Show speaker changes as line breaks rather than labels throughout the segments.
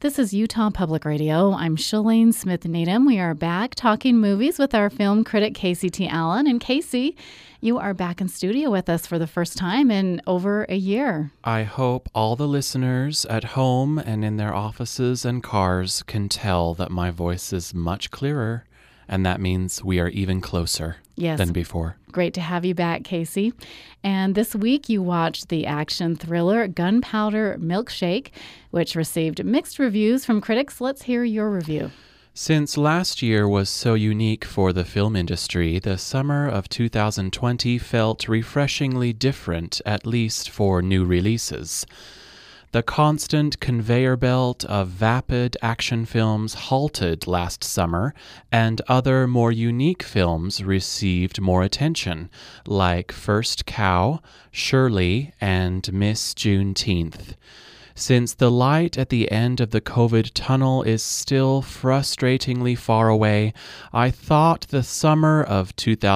This is Utah Public Radio. I'm Shalene Smith-Needham. We are back talking movies with our film critic, Casey T. Allen. And Casey, you are back in studio with us for the first time in over a year.
I hope all the listeners at home and in their offices and cars can tell that my voice is much clearer, and that means we are even closer than before.
Great to have you back, Casey. And this week you watched the action thriller Gunpowder Milkshake, which received mixed reviews from critics. Let's hear your review.
Since last year was so unique for the film industry, the summer of 2020 felt refreshingly different, at least for new releases. The constant conveyor belt of vapid action films halted last summer, and other more unique films received more attention, like First Cow, Shirley, and Miss Juneteenth. Since the light at the end of the COVID tunnel is still frustratingly far away, I thought the summer of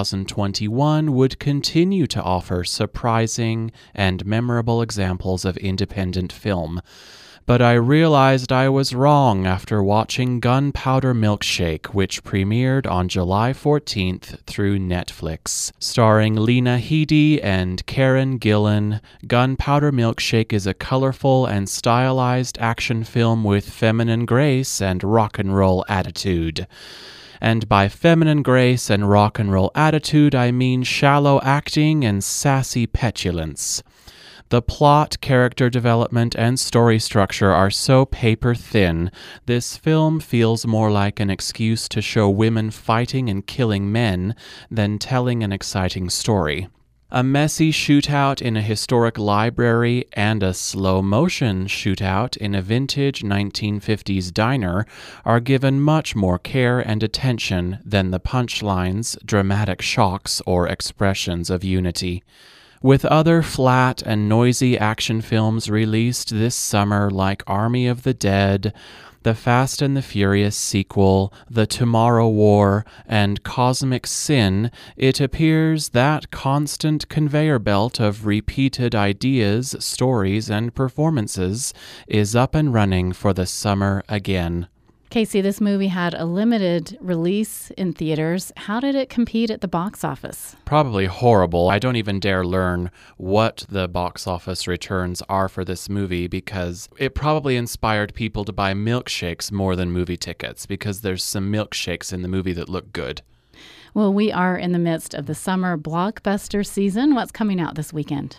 2021 would continue to offer surprising and memorable examples of independent film. But I realized I was wrong after watching Gunpowder Milkshake, which premiered on July 14th through Netflix. Starring Lena Headey and Karen Gillan, Gunpowder Milkshake is a colorful and stylized action film with feminine grace and rock and roll attitude. And by feminine grace and rock and roll attitude, I mean shallow acting and sassy petulance. The plot, character development, and story structure are so paper-thin, this film feels more like an excuse to show women fighting and killing men than telling an exciting story. A messy shootout in a historic library and a slow-motion shootout in a vintage 1950s diner are given much more care and attention than the punchlines, dramatic shocks, or expressions of unity. With other flat and noisy action films released this summer like Army of the Dead, The Fast and the Furious sequel, The Tomorrow War, and Cosmic Sin, it appears that constant conveyor belt of repeated ideas, stories, and performances is up and running for the summer again.
Casey, this movie had a limited release in theaters. How did it compete at the box office?
Probably horrible. I don't even dare learn what the box office returns are for this movie because it probably inspired people to buy milkshakes more than movie tickets because there's some milkshakes in the movie that look good.
Well, we are in the midst of the summer blockbuster season. What's coming out this weekend?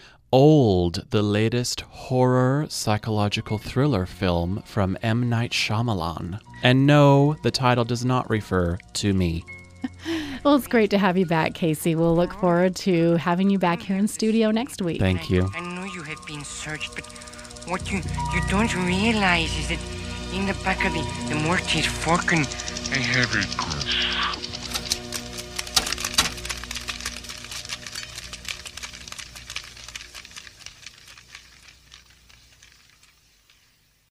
Old, the latest horror psychological thriller film from M. Night Shyamalan. And no, the title does not refer to me.
Well, it's great to have you back, Casey. We'll look forward to having you back here in studio next week.
Thank you.
I know you have been searched, but what you don't realize is that in the back of the mortise fork, I have a